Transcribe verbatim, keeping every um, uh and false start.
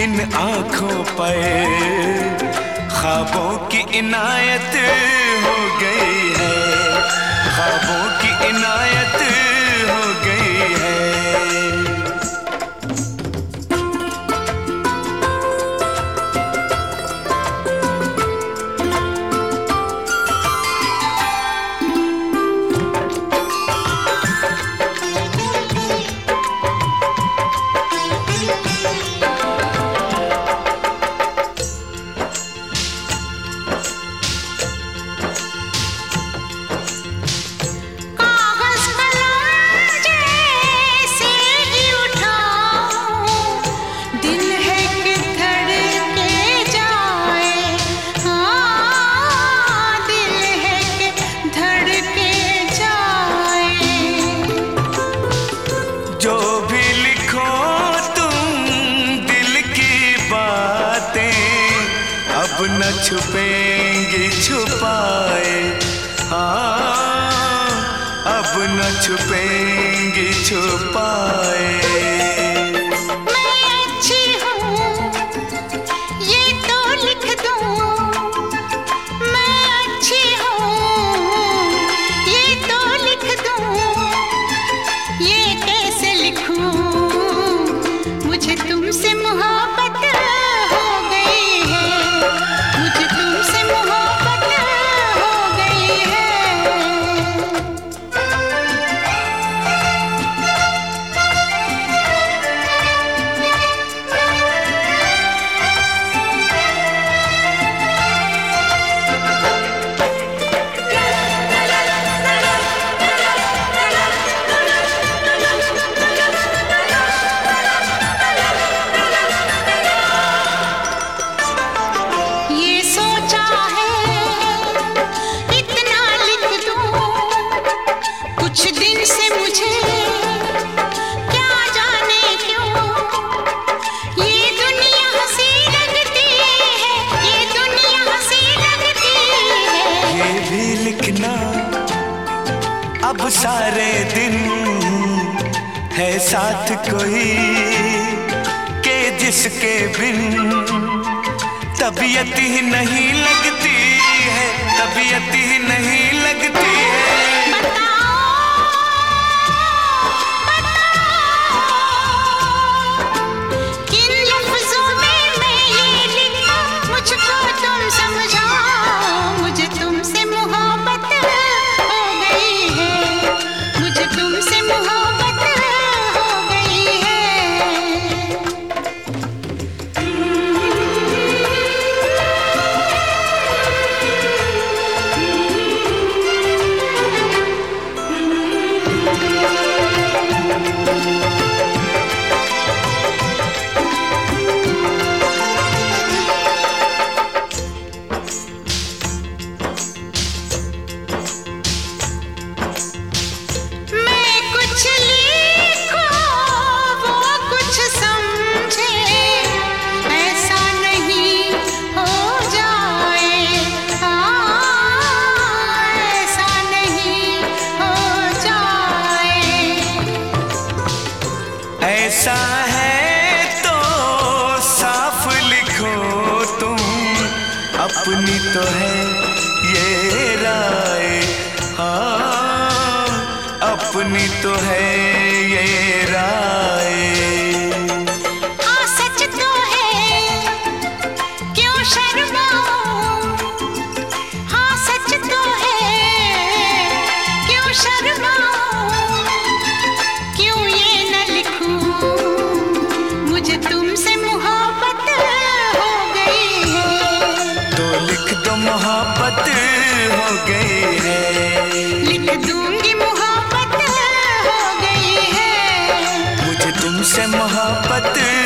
इन आँखों पर ख्वाबों की इनायत हो गई है, ख्वाबों की इनायत हो गई है। न छुपेंगे छुपाए, हाँ अब न छुपेंगे छुपाए। मैं अच्छी हूँ ये तो लिख दूँ, मैं अच्छी हूँ ये तो लिख दूँ, ये कैसे लिखूँ, मुझे तुमसे मोहब्बत अब सारे दिन है साथ कोई के जिसके बिन तबीयत ही नहीं लगती है, तबीयत ही नहीं लगती है। ऐसा है तो साफ लिखो तुम, अपनी तो है ये राय, हाँ अपनी तो है ये राय। हाँ सच तो है क्यों शर्माऊं, हाँ सच तो है क्यों शर्माऊं, क्यों ये न लिखूं, मुझे तुमसे मोहब्बत हो गई है। तो लिख दो मोहब्बत हो गई है, लिख दूंगी मोहब्बत हो गई है, मुझे तुमसे मोहब्बत